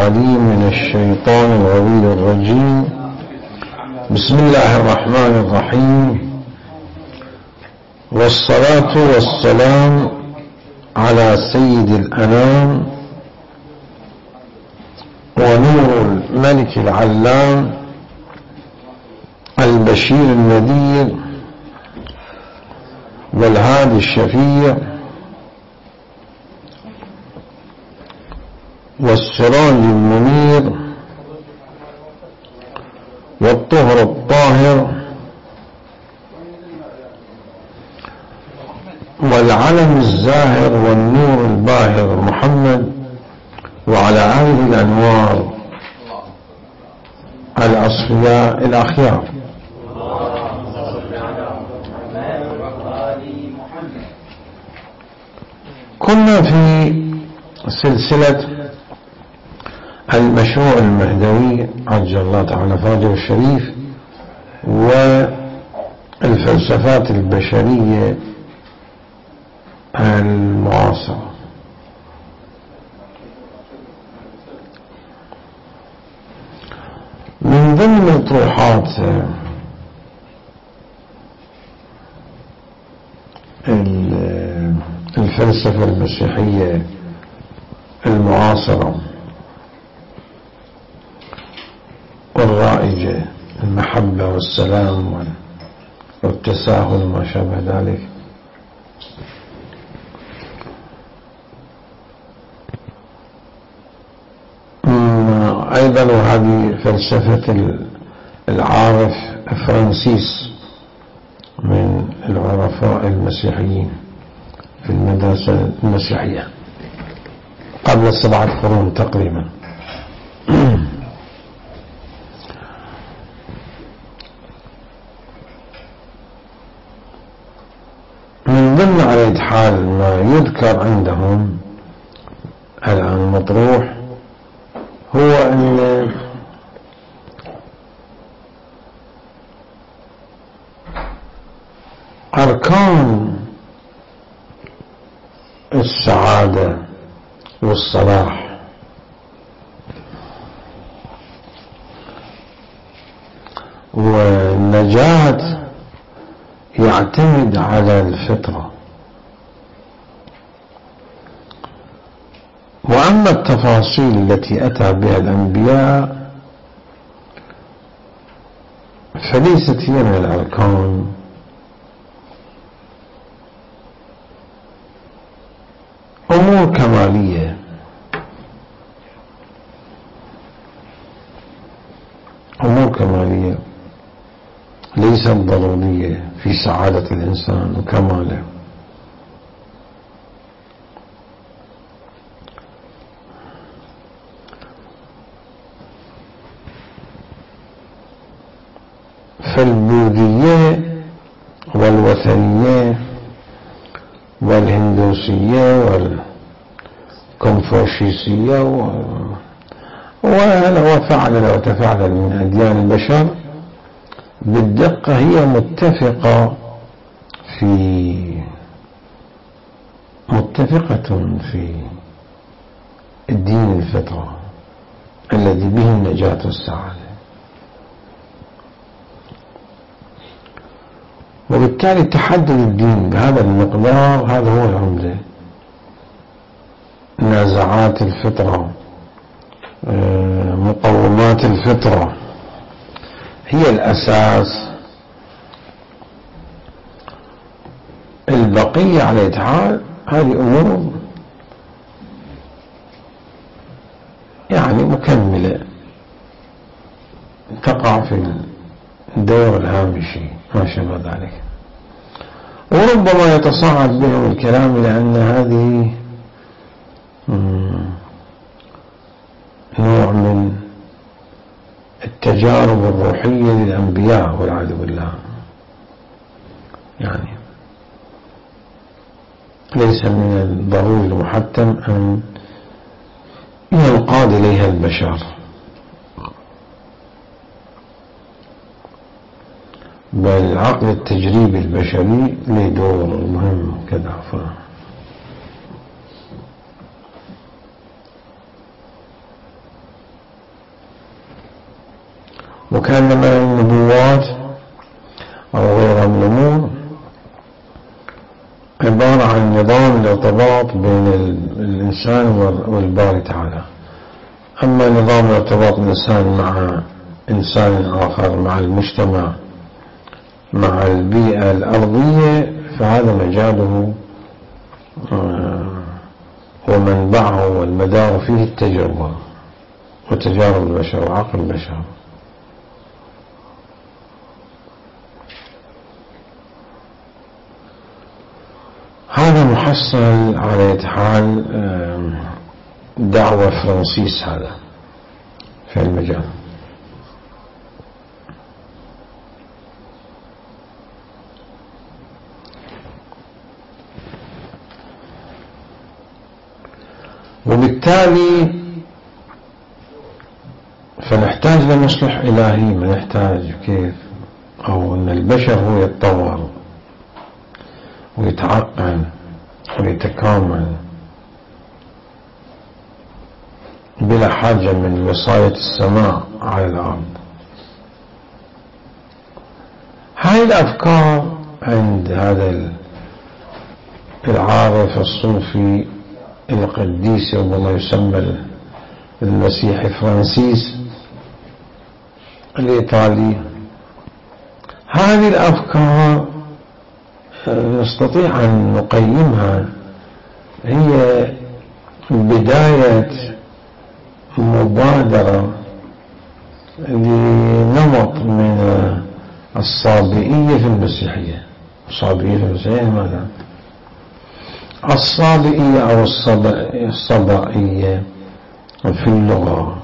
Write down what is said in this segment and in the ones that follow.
العليم من الشيطان الغوي الرجيم. بسم الله الرحمن الرحيم، والصلاة والسلام على سيد الأنام ونور الملك العلام البشير النذير والهادي الشفيع والسراج المنير والطهر الطاهر والعلم الزاهر والنور الباهر محمد وعلى آله الأنوار الأصفياء الأخيار. كنا في سلسلة المشروع المهدوي عجل الله تعالى فرجه الشريف والفلسفات البشرية المعاصرة. من ضمن مطروحات الفلسفة المسيحية المعاصرة والرائجة المحبة والسلام والتساهل وما شابه ذلك. أيضا وهذه فلسفة العارف فرانسيس من العرفاء المسيحيين في المدرسة المسيحية قبل 7 قرون تقريبا. من ضمن على حال ما يذكر عندهم الآن مطروح هو أن أركان السعادة والصلاح والنجاة يعتمد على الفطرة، وأما التفاصيل التي أتى بها الأنبياء فليست هي من الأركان أمور كمالية، أمور كمالية ليست ضرورية في سعادة الإنسان وكماله. فالبوذية والوثنية والهندوسية والكونفوشيسية وفعل وتفعل من أديان البشر بالدقة هي متفقة في الدين الفطرة الذي به النجاة والسعادة، وبالتالي تحدد الدين بهذا المقدار هذا هو العمدة. نازعات الفطرة، مقومات الفطرة هي الأساس. البقية على إتحال هذه أمور يعني مكملة تقع في الدور الهامشي ما شابه ذلك، وربما يتصاعد بهم الكلام لأن هذه نوع من التجارب الروحية للأنبياء والعياذ بالله، يعني ليس من الضروري المحتم أن ينقاد إليها البشر، بل العقل التجريبي البشري له دور مهم كذا. وكأنما النبوات أو غيرها من الأمور عبارة عن نظام الارتباط بين الإنسان والباري تعالى. أما نظام ارتباط الإنسان مع إنسان آخر، مع المجتمع، مع البيئة الأرضية، فهذا مجاله ومنبعه والمدار فيه التجربة وتجارب البشر وعقل البشر. هذا محصل على حال دعوة فرانسيس هذا في المجال. وبالتالي فنحتاج لمصلح إلهي، ما نحتاج كيف أو أن البشر هو يتطور ويتعقل ويتكامل بلا حاجة من وصاية السماء على الأرض. هاي الأفكار عند هذا العارف الصوفي القديس ربما يسمى المسيحي فرانسيس الإيطالي، هذه الأفكار نستطيع أن نقيمها هي بداية مبادرة لنمط من الصابئية في المسيحية. الصابئية في المسيحية ماذا؟ الصابئية أو الصبائية في اللغة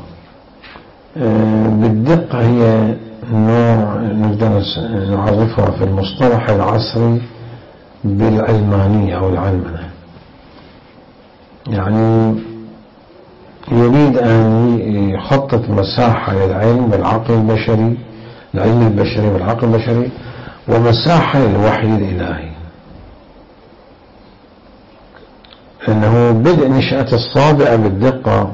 بالدقة هي نوع نقدر نعرفها في المصطلح العصري بالعلمانية أو العلمنة، يعني يريد أن يخطط مساحة للعلم والعقل البشري، العلم البشري والعقل البشري، ومساحة للوحي الإلهي. أنه بدء نشأة الصابئة بالدقة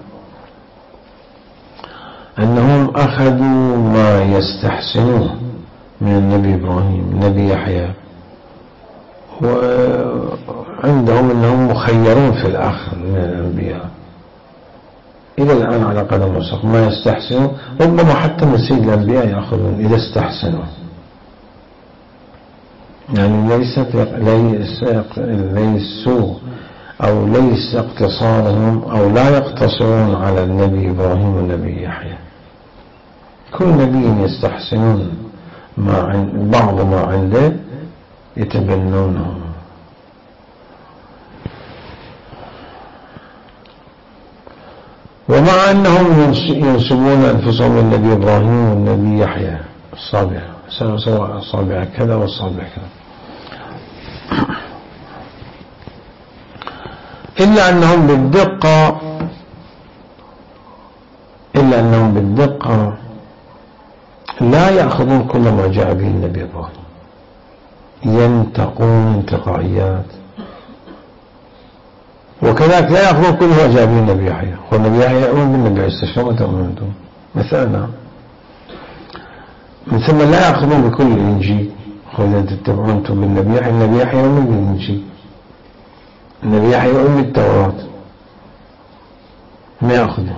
أنهم أخذوا ما يستحسنوه من النبي إبراهيم، النبي يحيى، وعندهم أنهم مخيرون في الآخر من الأنبياء إلى الآن على قدم وساق، ما يستحسنوا ربما حتى من سيد الأنبياء يأخذون إذا استحسنوا، يعني ليسوا أو ليس اقتصارهم أو لا يقتصرون على النبي إبراهيم والنبي يحيى. كل نبي يستحسنون بعض ما عنده يتبنونه. ومع أنهم ينسبون أنفسهم للنبي إبراهيم والنبي يحيى الصابئة، سواء الصابئة كذا والصابئة كذا، إلا أنهم بالدقة لا يأخذون كل ما جاء به النبي إبراهيم، ينتقون انتقائيات، وكذلك لا يأخذون كل ما جاء به النبي يحيى. والنبي يحيى يؤمن بالنبي عيسى، شلون تؤمنون أنتم؟ مثلنا. من ثم لا يأخذون بكل الإنجيل. إذا تتبعون أنتم بالنبي يحيى، النبي يحيى يؤمن بالإنجيل، النبي يحيى يؤمن بالتوراة، ما يأخذون.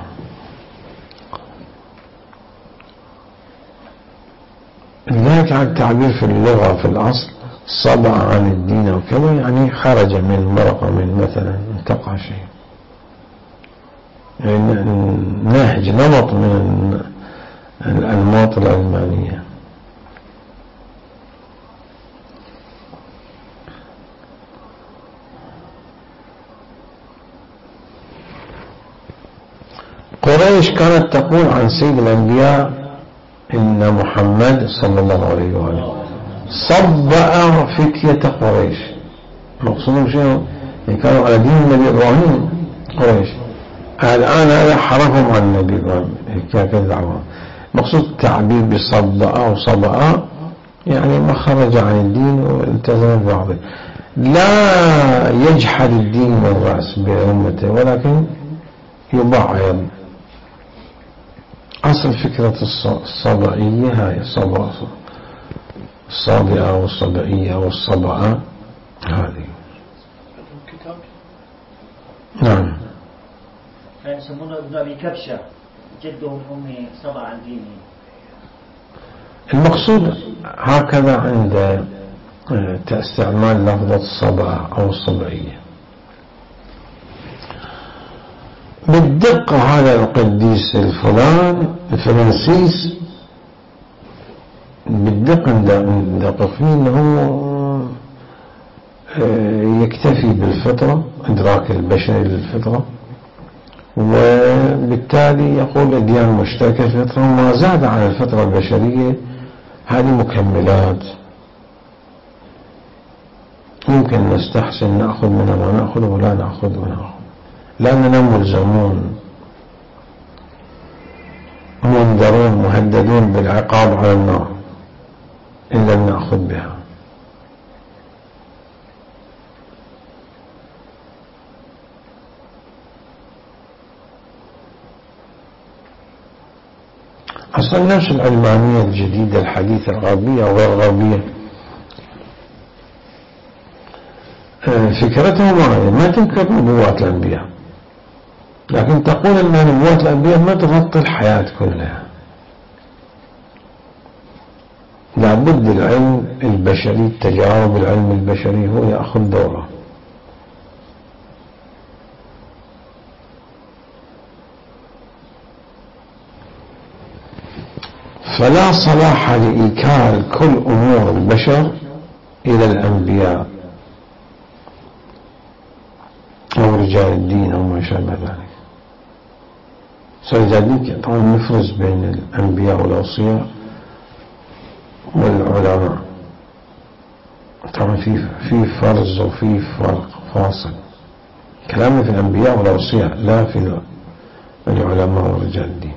لذلك على التعبير في اللغة في الأصل صبع عن الدين وكذا، يعني خرج من مرقة، من مثلا انتقى شيء، يعني نهج نمط من الأنماط العلمانية. قريش كانت تقول عن سيد الأنبياء إن محمد صلى الله عليه وآله صبأ فتية قريش. مقصودهم شيء يعني كانوا على دين النبي إبراهيم قريش، الآن هذا حرفهم عن النبي إبراهيم، هكذا دعوة. مقصود التعبير بصبأ وصبأ يعني ما خرج عن الدين والتزم ببعضه، لا يجحد الدين من الرأس بأمته، ولكن يبعض. أصل أصل فكرة الصبعية هاي الصابئة والصبعية والصبعة هذه. نعم. يسمونه ابن أبي كبشة جده من أمي صبع عن دينه. المقصود هكذا عند استعمال لفظة الصبعة أو الصبعية. بالدقة هذا القديس الفرنسيس بالدقة ندقق فيه أنه يكتفي بالفطرة، إدراك البشري للفطرة، وبالتالي يقول الأديان مشتركة في الفطرة، وما زاد عن الفطرة البشرية هذه مكملات يمكن نستحسن نأخذ منها ما نأخذ ولا نأخذ منها، لأننا ملزمون منذرون مهددون بالعقاب على النار إن لم نأخذ بها. أصلا الناس العلمانية الجديدة الحديثة الغربية وغير غربية فكرتهم ما تنكر نبوات الأنبياء، لكن تقول أن نبوات الأنبياء ما تغطي الحياة كلها، لابد العلم البشري التجارب العلم البشري هو يأخذ دوره. فلا صلاح لإيكال كل أمور البشر إلى الأنبياء أو رجال الدين أو ما شابه ذلك. فلذلك طبعا نفرز بين الأنبياء والأوصياء والعلماء، طبعا في فرز وفي فرق فاصل. كلامنا في الأنبياء والأوصياء لا في العلماء ورجال الدين.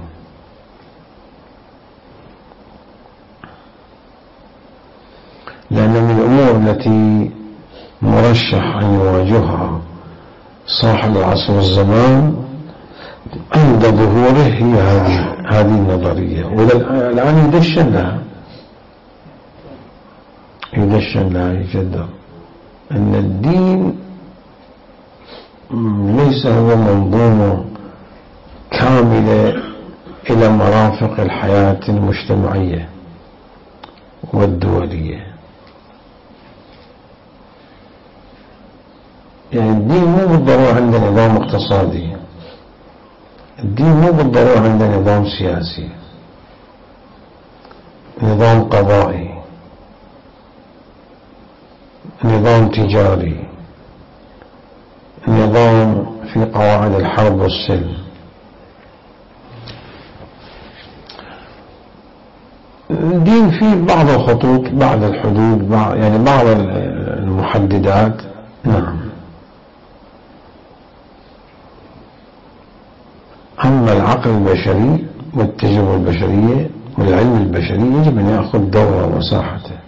لأن من الأمور التي مرشح أن يواجهها صاحب العصر والزمان عند ظهوره هي هذه النظرية، والآن يدشن لها يجدر أن الدين ليس هو منظومة كاملة إلى مرافق الحياة المجتمعية والدولية. يعني الدين مو بالضرورة عنده نظام اقتصادي، الدين مو بالضرورة عنده نظام سياسي، نظام قضائي، نظام تجاري، نظام في قواعد الحرب والسلم. الدين فيه بعض الخطوط، بعض الحدود، يعني بعض المحددات. نعم. أما العقل البشري والتجربة البشرية والعلم البشري يجب أن يأخذ دوره ومساحته.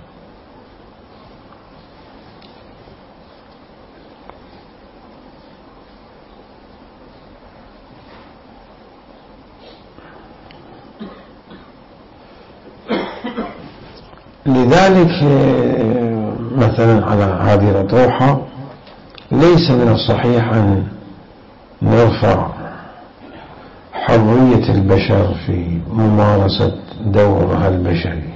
لذلك مثلا على هذه الأطروحة ليس من الصحيح أن نرفع حرية البشر في ممارسة دورها البشري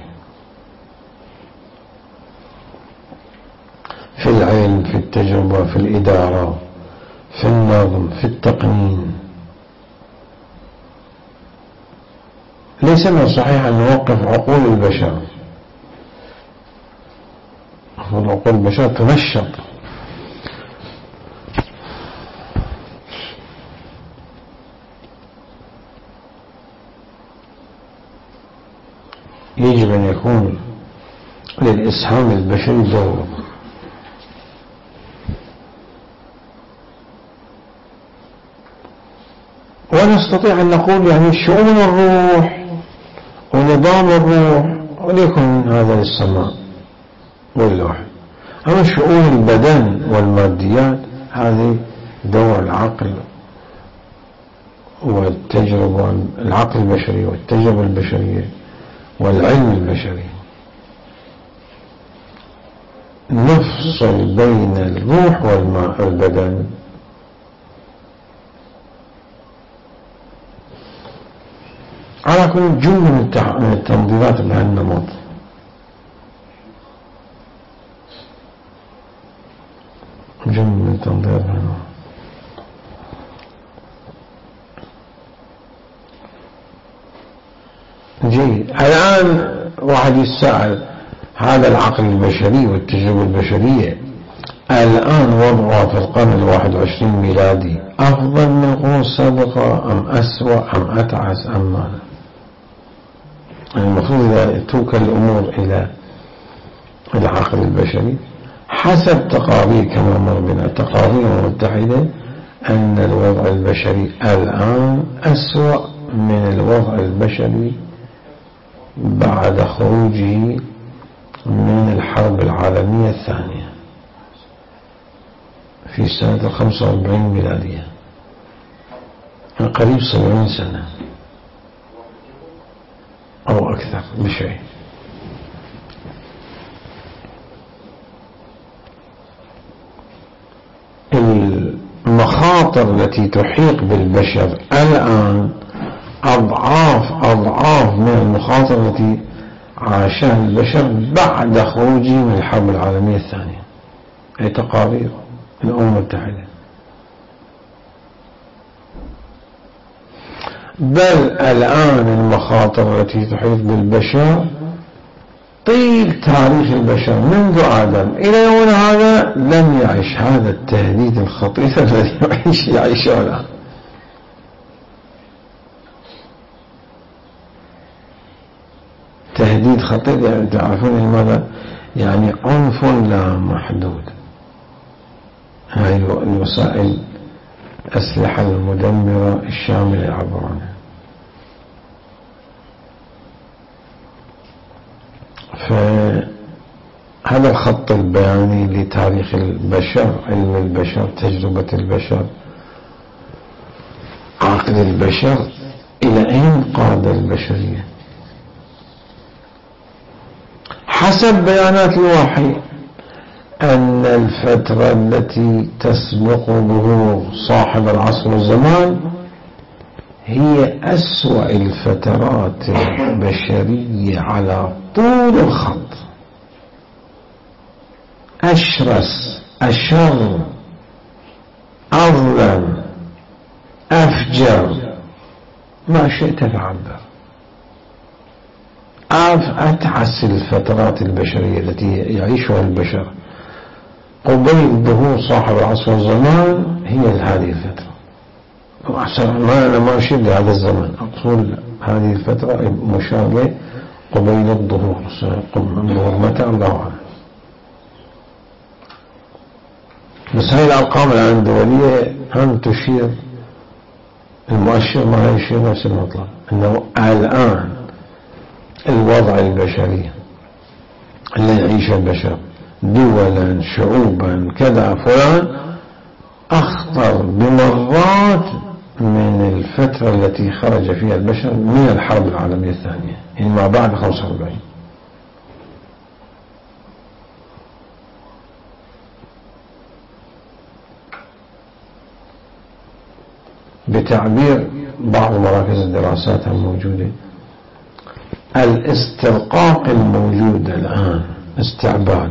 في العلم، في التجربة، في الإدارة، في النظم، في التقنين. ليس من الصحيح أن نوقف عقول البشر. عقول البشر تنشط، يجب أن يكون للإسهام البشري دور. ونستطيع أن نقول يعني شؤون الروح ونظام الروح وليكن هذا للسماء واللوح، أما شؤون البدن والماديات هذه دور العقل والتجربة، العقل البشري والتجربة البشرية والعلم البشري، نفصل بين الروح والبدن. على كل جملة من التنظيرات بهالنمط. جملة من التنظيرات بهالنمط. جيد. الآن واحد يسأل هذا العقل البشري والتجربة البشرية الآن وضعها في القرن 21 ميلادي أفضل من القرون السابقة أم أسوأ أم أتعس أم ماذا؟ المفروض إذا توكل الأمور إلى العقل البشري حسب تقارير كما مر بنا تقارير متحدة أن الوضع البشري الآن أسوأ من الوضع البشري بعد خروجه من الحرب العالمية الثانية في سنة 45 ميلادية، من قريب 70 سنة أو أكثر بشيء. المخاطر التي تحيق بالبشر الآن أضعاف من المخاطر التي عاشها البشر بعد خروجه من الحرب العالمية الثانية. هي تقارير الأمم المتحدة. بل الآن المخاطر التي تحيط بالبشر طيل تاريخ البشر منذ آدم إلى يوم هذا لم يعيش هذا التهديد الخطير الذي يعيشه الآن. تهديد خطير، يعني تعرفون لماذا؟ يعني عنف لا محدود. هاي الوسائل الأسلحة المدمرة الشاملة عبرنا. فهذا الخط البياني لتاريخ البشر، علم البشر، تجربة البشر، عقل البشر، إلى أين قاد البشرية حسب بيانات الوحي أن الفترة التي تسبق ظهور صاحب العصر والزمان هي أسوأ الفترات البشرية على طول الخط، أشرس، أشر، أظلم، أفجر، ما شئت تعبر. أتعس الفترات البشرية التي يعيشها البشر قبيل ظهور صاحب العصر والزمان هي هذه الفترة. أنا ما أشير لهذا الزمن، أقصد هذه الفترة مشابهة قبيل الظهور. الظهور متى الله أعلم. بس هاي الأرقام الآن الدولية هم تشير، المؤشر ما يشير نفس المطلب، أنه الآن الوضع البشري الذي يعيشه البشر دولا، شعوبا، كذا فلان، أخطر بمرات من الفترة التي خرج فيها البشر من الحرب العالمية الثانية، يعني ما بعد 45. بتعبير بعض مراكز الدراسات الموجودة، الاسترقاق الموجود الآن استعباد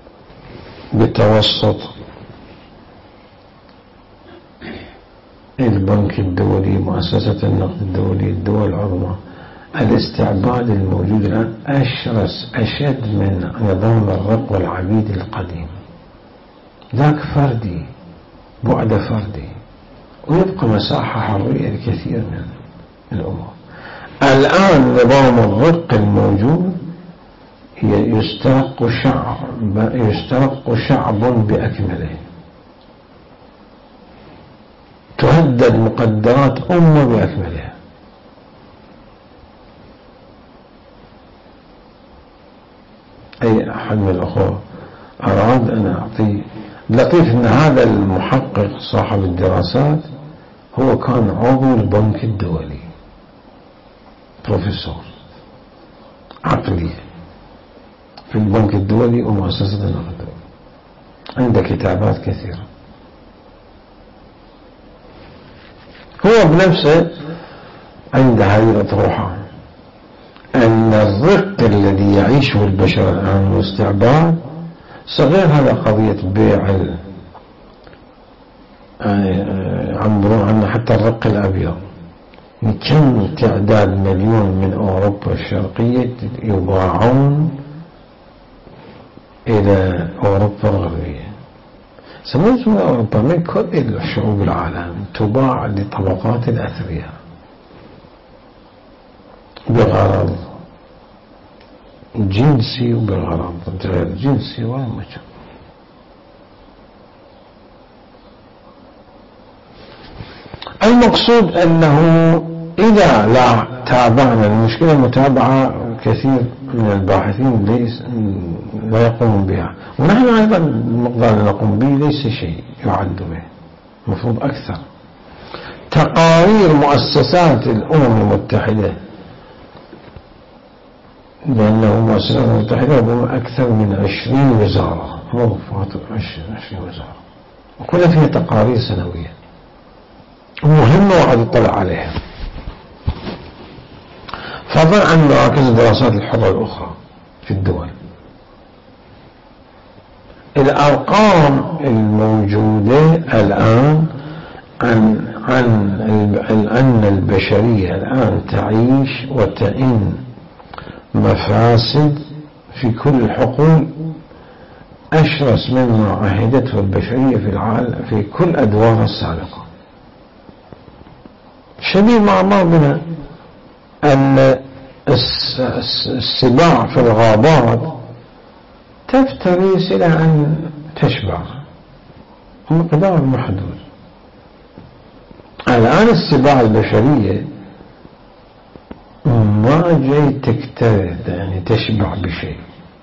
بتوسط البنك الدولي، مؤسسة النقد الدولي، الدول العظمى، الاستعباد الموجود الآن أشرس، أشد من نظام الرق والعبيد القديم. ذاك فردي، بعد فردي، ويبقى مساحة حرية لكثير من الأمور. الآن نظام الرق الموجود يسترق شعب بأكمله، تهدد مقدرات أمة بأكملها. أي أحد من الأخوة أراد أن أعطي لطيف أن هذا المحقق صاحب الدراسات هو كان عضو البنك الدولي، بروفيسور عقلية في البنك الدولي ومؤسسة النقد، عنده كتابات كثيرة. هو بنفسه عنده هذه الأطروحة أن الرق الذي يعيشه البشر الآن والاستعباد صغير. هذا قضية بيع عندنا حتى الرق الأبيض، كم تعداد مليون من أوروبا الشرقية يباعون إلى أوروبا الغربية. سموه أوروبا من كل شعوب العالم تباع لطبقات الأثرياء بغرض جنسي وبغرض غير جنسي ومجال. المقصود أنه إذا لا تابعنا المشكلة، متابعة كثير من الباحثين لا يقومون بها، ونحن أيضا المقدار اللي نقوم به ليس شيء يعد به، مفروض أكثر. تقارير مؤسسات الأمم المتحدة، لأنه مؤسسات الأمم المتحدة ربما أكثر من 20 وزارة، مو 20 وزارة، وكلها فيها تقارير سنوية مهمة واحد يطلع عليها، فضلا عن مراكز الدراسات الحرة الأخرى في الدول. الأرقام الموجودة الآن أن البشرية الآن تعيش وتئن مفاسد في كل الحقول أشرس مما عهدته البشرية في العالم في كل أدوارها السابقة. شبيه ما مر بنا أن السباع في الغابات تفترس إلى أن تشبع مقدار محدود. الآن السباع البشرية ما جاي تكترث يعني تشبع بشيء،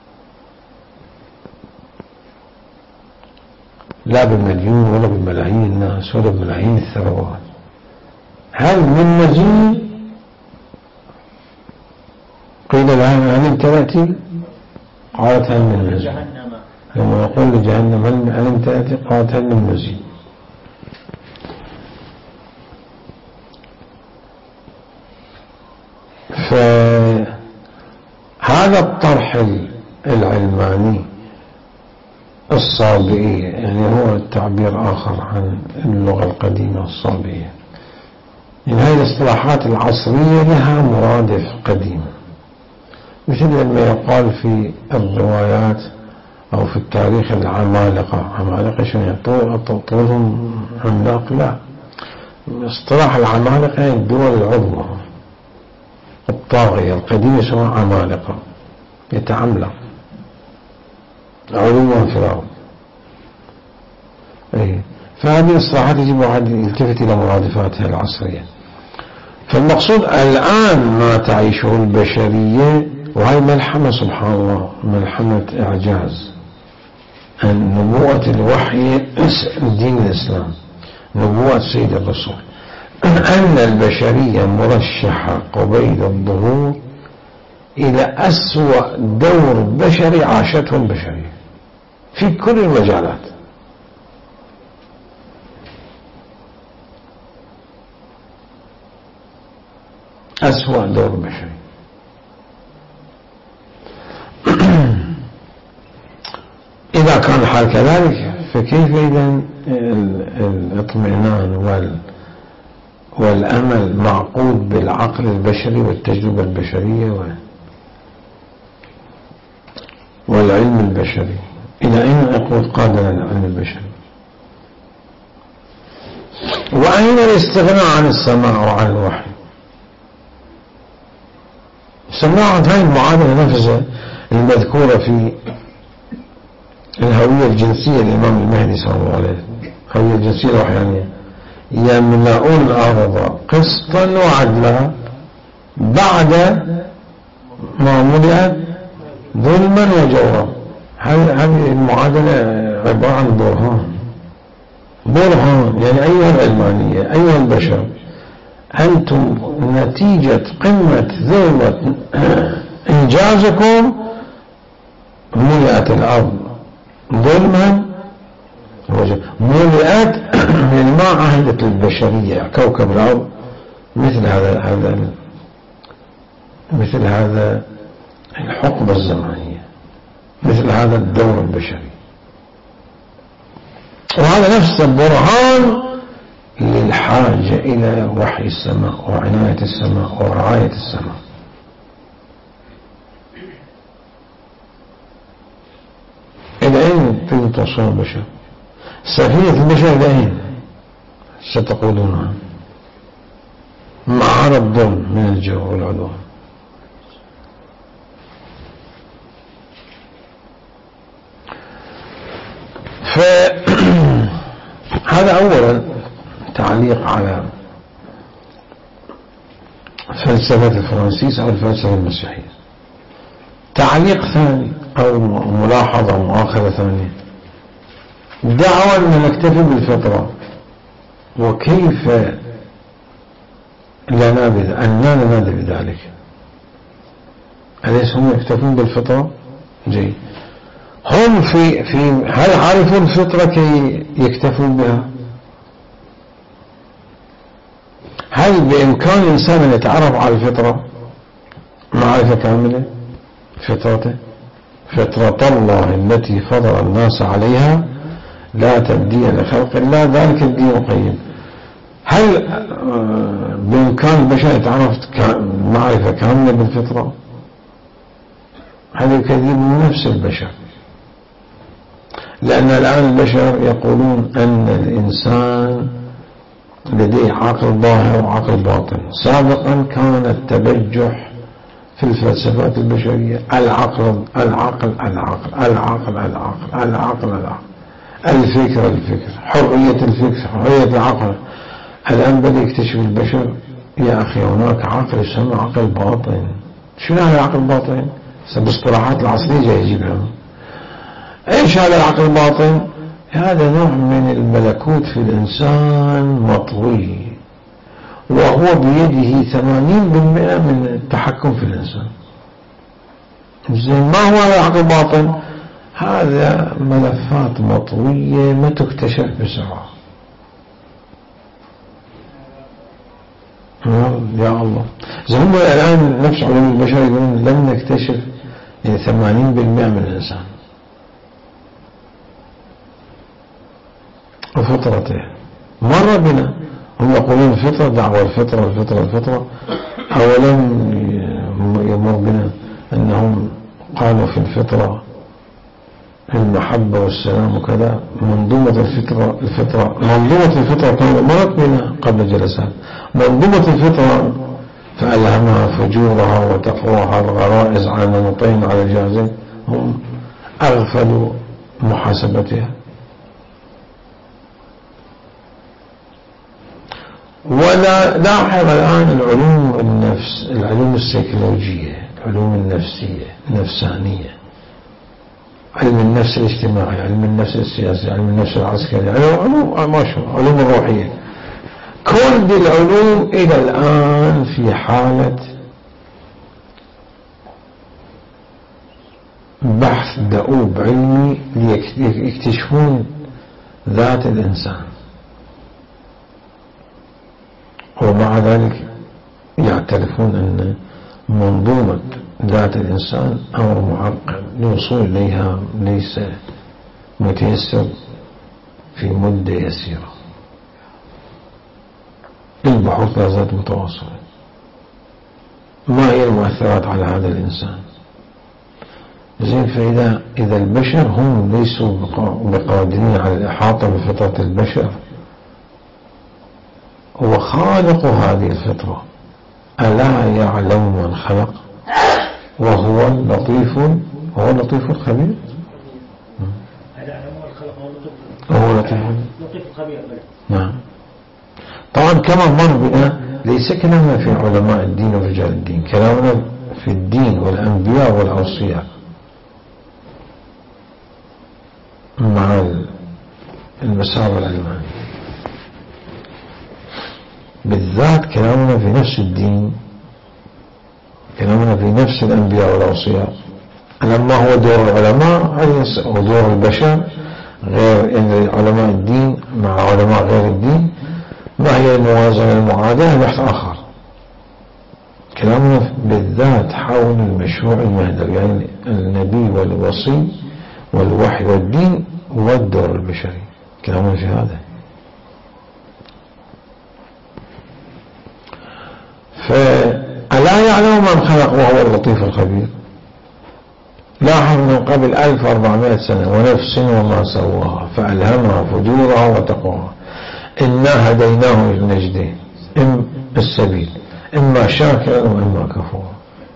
لا بمليون ولا بملايين الناس ولا بملايين الثروات. هل من مزيد؟ قيل لها هل امتلأتي؟ قالت هل من مزيد. لما يقول لجهنم هل امتلأتي؟ قالت هل من مزيد. فهذا الطرح العلماني الصابئية، يعني هو التعبير آخر عن اللغة القديمة الصابئية، يعني هذه الاصطلاحات العصرية لها مرادف قديم، مثل ما يقال في الروايات أو في التاريخ عمالقة شنو طولهم عملاق. لا، اصطلاح العمالقة يعني الدول العظمى الطاغية القديمة اسمها عمالقة، يتعملق علوا فرعون. فهذه الاصطلاحات يجب واحد يلتفت إلى مرادفاتها العصرية. فالمقصود الآن ما تعيشه البشرية، وهي ملحمة سبحان الله، ملحمة إعجاز، أن نبوءة الوحي دين الإسلام، نبوءة سيد الرسول، أن البشرية مرشحة قبيل الظهور إلى أسوأ دور بشري عاشته البشرية في كل المجالات. أسوأ دور بشري. إذا كان الحال كذلك فكيف إذن الاطمئنان والأمل معقود بالعقل البشري والتجربة البشرية والعلم البشري؟ إلى أين يقود قادنا العلم البشري؟ وأين الاستغناء عن السماع وعن الوحي؟ سماعة هاي المعادلة نفسها المذكورة في الهوية الجنسية للإمام المهدي صلى الله عليه وسلم، الهوية الجنسية الوحيانية، يملؤون الأرض قسطا وعدلا بعد ما ملئت ظلما وجورا. هذه المعادلة عبارة عن برهان برهان، يعني أيها العلمانية، أيها البشر، أنتم نتيجة قمة ذروة إنجازكم ملئت الأرض ظلما ملئت، يعني ما عهدت للبشرية كوكب الأرض مثل هذا الحقبة الزمانية، مثل هذا الدور البشري. وهذا نفسه برهان للحاجة إلى وحي السماء وعناية السماء ورعاية السماء. إلى أين تريد توصل البشر؟ سفينة البشر إلى أين ستقودونها مع الظلم من الجو والعدوان؟ فهذا أولا تعليق على فلسفة الفرنسيس أو الفلسفة المسيحية. تعليق ثاني أو ملاحظة مؤاخذة ثانية، دعوة أن نكتفي بالفطرة، وكيف أننا ننادي بذلك؟ أليس هم يكتفون بالفطرة؟ جيد. هم هل عرفوا الفطرة كي يكتفون بها؟ هل بإمكان الإنسان أن يتعرف على الفطرة معرفة كاملة؟ فطرته فطرة الله التي فضل الناس عليها لا تبديل لخلق الله ذلك الدين القيم. هل بإمكان البشر يتعرف معرفة كاملة بالفطرة؟ هذا يكذب من نفس البشر، لأن الآن البشر يقولون أن الإنسان لديه عقل ظاهر وعقل باطن. سابقا كان التبجح في الفلسفات البشرية العقل العقل العقل العقل العقل العقل العقل، الفكر حرية الفكر حرية العقل. الآن بدأ يكتشف البشر يا أخي هناك عقل يسمى عقل باطن. شنو هذا العقل الباطن؟ باصطلاحات العصرية جاي يجيبها. ايش هذا العقل الباطن؟ هذا نوع من الملكوت في الإنسان مطوي، وهو بيده 80% من التحكم في الإنسان. زين، ما هو هذا العقل الباطن؟ هذا ملفات مطوية ما تكتشف بسرعة. يا الله، زين هم الآن نفس علماء البشر يقولون لم نكتشف 80% من الإنسان وفطرته. مر بنا هم يقولون الفطرة، دعوة الفطرة. أولا يمر بنا أنهم قالوا في الفطرة المحبة والسلام وكذا. منظومة الفطرة كانت مرت بنا قبل جلسات. منظومة الفطرة فألهمها فجورها وتقواها الغرائز على نمطين على الجاهزين، هم أغفلوا محاسبتها. ولا لاحظ الآن العلوم السيكولوجية، العلوم النفسية النفسانية، علم النفس الاجتماعي، علم النفس السياسي، علم النفس العسكري، علوم الروحية. كل دي العلوم إلى الآن في حالة بحث دؤوب علمي ليكتشفون ذات الإنسان، ومع ذلك يعترفون أن منظومة ذات الإنسان أمر معقد الوصول إليها ليس متيسر في مدة يسيرة. البحوث لا زالت متواصلة. ما هي المؤثرات على هذا الإنسان؟ زين، فإذا البشر هم ليسوا بقادرين على الإحاطة بفطرة البشر، وخالق هذه الفطرة ألا يعلم من خلق وهو اللطيف الخبير؟ هو لطيف الخبير. نعم. طبعا كما مر بنا ليس كلامنا في علماء الدين ورجال الدين، كلامنا في الدين والأنبياء والأوصياء مع المسار العلماني. بالذات كلامنا في نفس الدين، كلامنا في نفس الأنبياء والأوصياء. لما هو دور العلماء ودور البشر غير، يعني علماء الدين مع علماء غير الدين، ما هي الموازنة المعادلة بحث آخر. كلامنا بالذات حول المشروع المهدوي، يعني النبي والوصي والوحي والدين والدور البشري، كلامنا في هذا. فألا يعلم من خلق وهو اللطيف الخبير. لاحظ من قبل 1400 سنة ونفس وما سواها فألهمها فجورها وتقواها إنا هديناه النجدين السبيل إما شاكرا وإما كفورا.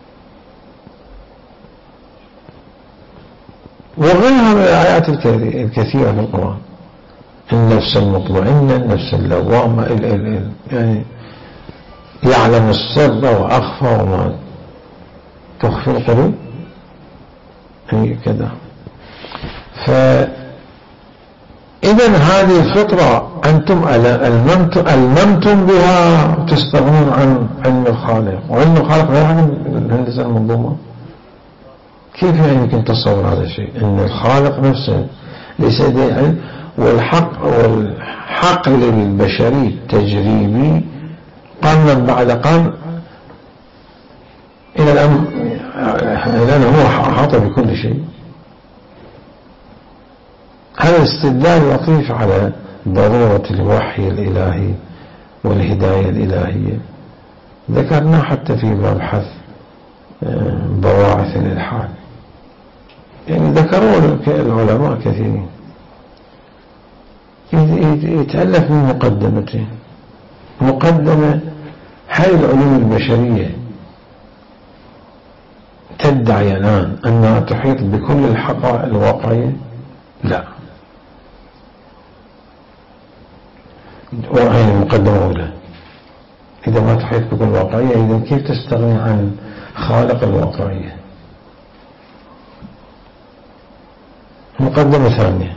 وغيرها من الآيات الكثيرة في القرآن، النفس المطمئنة، النفس اللوامة، يعني يعلم السر وأخفى وما تخفي القلوب، هي كذا. فإذا هذه الفطرة أنتم ألممتم بها تستغنون عن علم الخالق، وعلم الخالق غير عن الهندسة المنظومة. كيف يعني يمكن تصور هذا الشيء؟ أن الخالق نفسه ليس لديه علم، والحقل البشري التجريبي قرنا بعد قرن إلى الآن، لأنه هو أحاط بكل شيء. هذا استدلال لطيف على ضرورة الوحي الإلهي والهداية الإلهية. ذكرنا حتى في مبحث بواعث الإلحاد، يعني ذكروا العلماء كثيرين. يتألف من مقدمتين. مقدمة: هل العلوم البشرية تدعي الآن أنها تحيط بكل الحقائق الواقعية؟ لا. وهي المقدمة أولى. إذا ما تحيط بكل الواقعية، إذا كيف تستغني عن خالق الواقعية؟ مقدمة ثانية: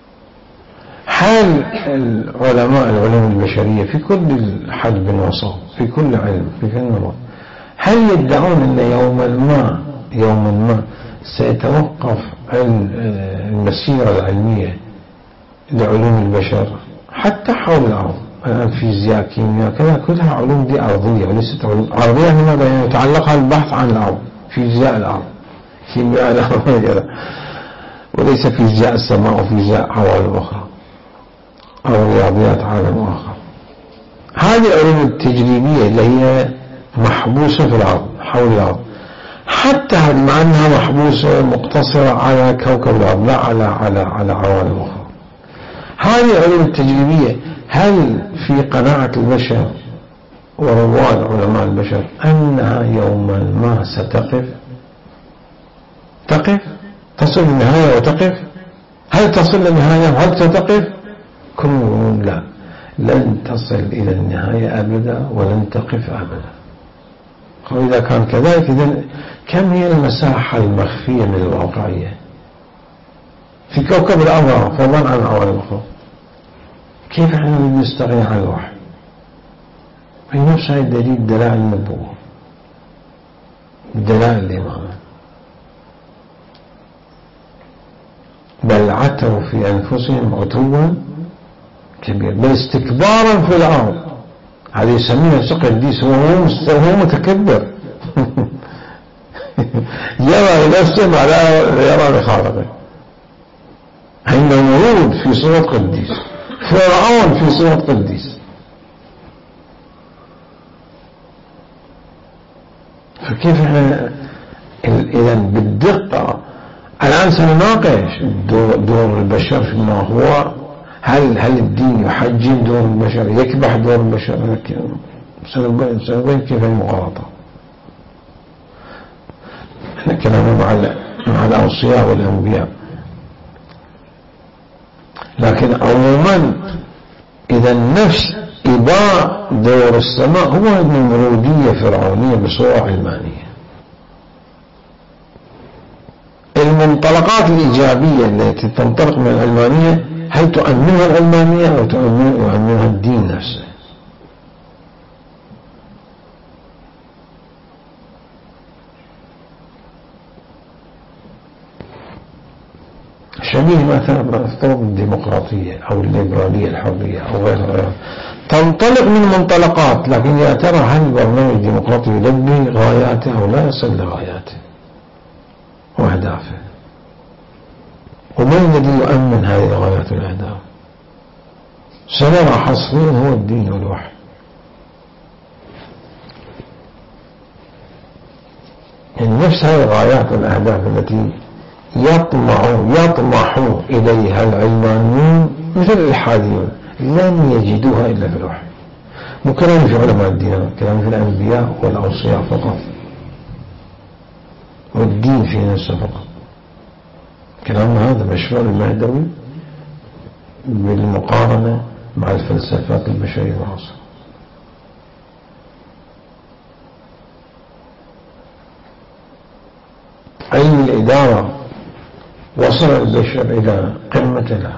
حال العلماء العلوم البشرية في كل حدب وصوب، في كل علم، في كل نظام، هل يدعون أن يوما ما سيتوقف المسيرة العلمية لعلوم البشر حتى حول الأرض؟ الآن فيزياء، كيمياء، كذا، كلها علوم دي أرضية وليست علوم أرضية. لماذا؟ يعني يتعلقها البحث عن الأرض، فيزياء الأرض، كيمياء الأرض كذا، وليس فيزياء السماء وفيزياء عوالم أخرى أو رياضيات عالم آخر. هذه العلوم التجريبية اللي هي محبوسة في الأرض، حول الأرض، حتى مع أنها محبوسة مقتصرة على كوكب الأرض، لا على عوالم أخرى. هذه العلوم التجريبية، هل في قناعة البشر ورواد علماء البشر أنها يوما ما ستقف؟ تصل للنهاية وتقف؟ هل تصل للنهاية وهل ستقف؟ كلهم لا، لن تصل إلى النهاية أبدا ولن تقف أبدا. وإذا كان كذلك، إذن كم هي المساحة المخفية من الواقعية في كوكب الأرض فضلا عن العوالم الأخرى؟ كيف احنا نستغني عن الوحي؟ في نفس هذا الدليل دلائل النبوة، دلائل الإمامة. بل عتوا في أنفسهم عتوا كبير، بل استكبارا في الأرض. هذا يسميه سقى الديس، وهو متكبر يرى نفسه ما لا يرى لخالقه. عند ورود في صورة قديس، فرعون في صورة قديس. فكيف إذا بالدقة الآن سنناقش دور البشر فيما هو. هل الدين يحجم دور البشر، يكبح دور البشر؟ سنبين كيف المغالطة. احنا كلامنا مع الأوصياء والأنبياء، لكن عموما إذا النفس إباء دور السماء هو النمرودية فرعونية بصورة علمانية. المنطلقات الإيجابية التي تنطلق من العلمانية هل تؤمنها العلمانية أو يؤمنها الدين نفسه؟ شبيه مثلا مفترض الديمقراطية أو الليبرالية الحرية أو غيرها، تنطلق من منطلقات، لكن يا ترى هل البرنامج الديمقراطي يلبي غاياته أو لا يصل لغاياته وأهدافه؟ ومن الذي يؤمن هذه الغايات والأهداف؟ سنرى حصريا هو الدين والوحي. يعني نفس هذه الغايات والأهداف التي يطمح إليها العلمانيون مثل الإلحاديون لن يجدوها إلا في الوحي. مو كلام في علماء الدين، كلام في الأنبياء والأوصياء فقط، والدين في نفسه فقط. كلام هذا مشروع المهدوي بالمقارنة مع الفلسفات البشرية المعاصرة. علم الإدارة وصل البشر إلى قمة له.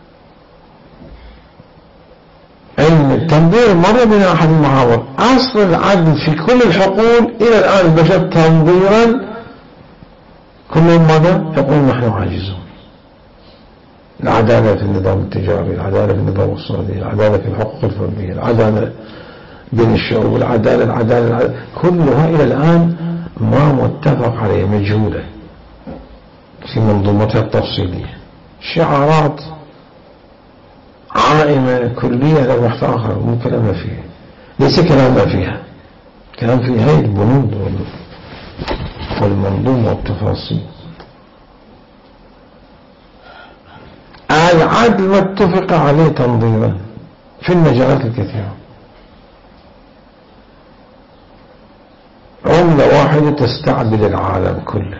علم التنظير مر بنا أحد المحاور، أصل العدل في كل الحقول إلى الآن البشر تنظيرا كلهم ماذا يقول نحن عاجزون. العدالة في النظام التجاري، العدالة في النظام الاقتصادي، العدالة في الحقوق الفردية، العدالة بين الشعوب، العدالة كلها إلى الآن ما متفق عليها، مجهولة في منظومتها التفصيلية، شعارات عائمة كلية لا بحث آخر، مو كلامنا فيها، ليس كلامنا فيها، كلام في هاي البنود والمنظومة والتفاصيل. العدل ما اتفق عليه تنظيرا في المجالات الكثيرة. عملة واحدة تستعبد العالم كله.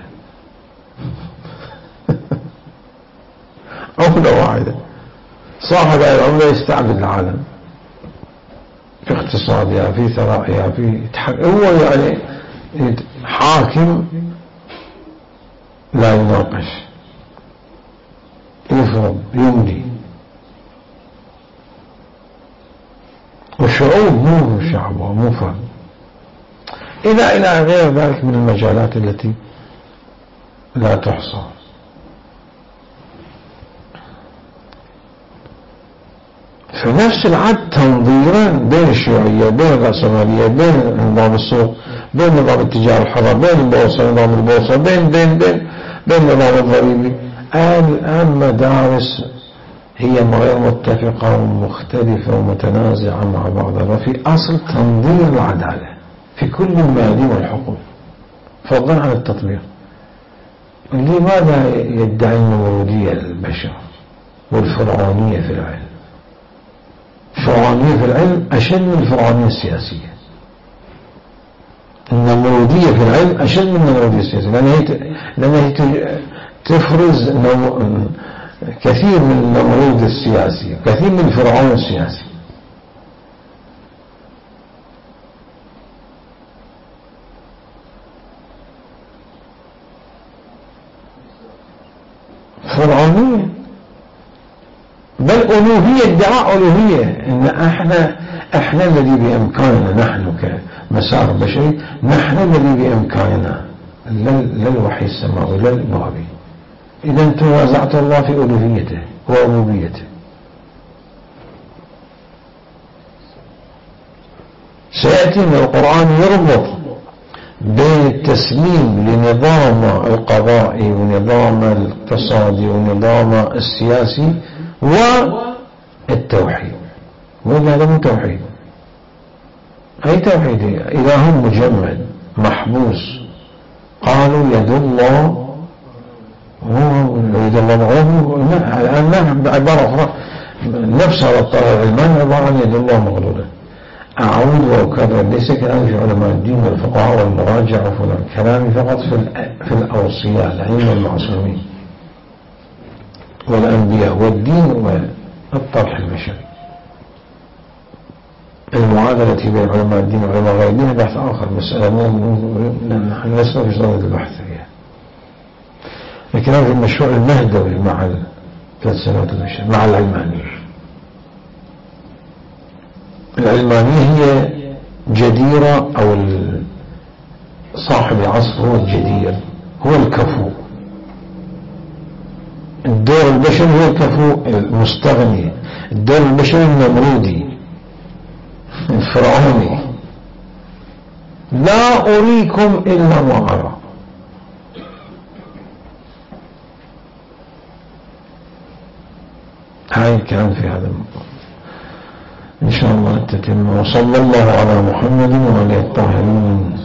عملة واحدة، صاحب العملة يستعبد العالم في اقتصادها، في ثرائها، هو يعني حاكم لا يناقش، يفرض، يملي. والشعوب مو شعب ومو فرد، إلى غير ذلك من المجالات التي لا تحصى. فنفس العد تنظيرا بين الشيوعية، بين الرأسمالية، بين نظام السوق، بين نظام التجارة الحرة، بين البورصة، نظام البورصة، بين نظام الضريبي. الآن مدارس هي غير متفقة ومختلفة ومتنازعة مع بعضها، وفي أصل تنظير العدالة في كل الميادين والحقوق فضلا عن التطبيق. لماذا يدعي النمرودية البشر والفرعونية في العلم؟ الفرعونية في العلم أشد من الفرعونية السياسية. النمرودية في العلم أشد من النمرودية السياسية، لأنها تفرز كثير من النمرود السياسي، كثير من الفرعون السياسي. فرعونية بل ألوهية، ادعاء ألوهية، إن احنا الذي بإمكاننا، نحن كمسار بشري، نحن الذي بإمكاننا، لا الوحي السماوي لا البابي. إذا أنتم وازعت الله في ألوهيته وربوبيته. سيأتي من القرآن يربط بين التسليم لنظام القضائي ونظام الاقتصادي ونظام السياسي والتوحيد. وهذا مو توحيد، أي توحيد؟ إله مجمد محبوس. قالوا يد الله، يد الله مغلولة. الآن عبارة أخرى نفس هذا الطرح العلماني عبارة عن يد الله مغلولة. أعود وأكرر، ليس كلامي في علماء الدين والفقهاء والمراجع وفلان، كلامي فقط في الأوصياء، الأئمة المعصومين والأنبياء والدين والطرح البشري. المعادلة بين علماء الدين وعلماء غير الدين بحث آخر، مسألة نحن لسنا في صدد البحث فيها. الكلام في المشروع المهدوي مع الفلسفات البشرية، مع العلمانية. العلمانية هي جديرة، أو صاحب العصر هو الجدير، هو الكفو. الدور البشري هو الكفو المستغني، الدور البشري النمرودي الفرعوني، لا أريكم إلا ما أرى. هاي الكلام في هذا الموضوع إن شاء الله تتم. وصلى الله على محمد وعلى الطاهرين.